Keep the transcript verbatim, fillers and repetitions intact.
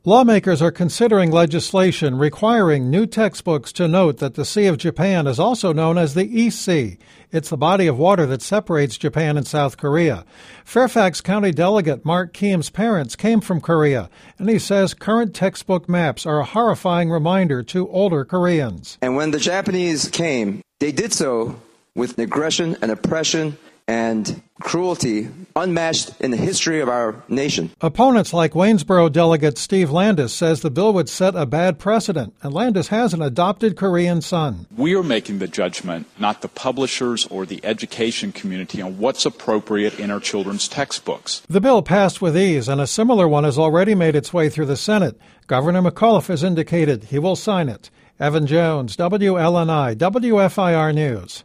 Lawmakers are considering legislation requiring new textbooks to note that the Sea of Japan is also known as the East Sea. It's the body of water that separates Japan and South Korea. Fairfax County Delegate Mark Keem's parents came from Korea, and he says current textbook maps are a horrifying reminder to older Koreans. And when the Japanese came, they did so with aggression and oppression and cruelty unmatched in the history of our nation. Opponents like Waynesboro Delegate Steve Landis says the bill would set a bad precedent, and Landis has an adopted Korean son. We are making the judgment, not the publishers or the education community, on what's appropriate in our children's textbooks. The bill passed with ease, and a similar one has already made its way through the Senate. Governor McAuliffe has indicated he will sign it. Evan Jones, W L N I, W F I R News.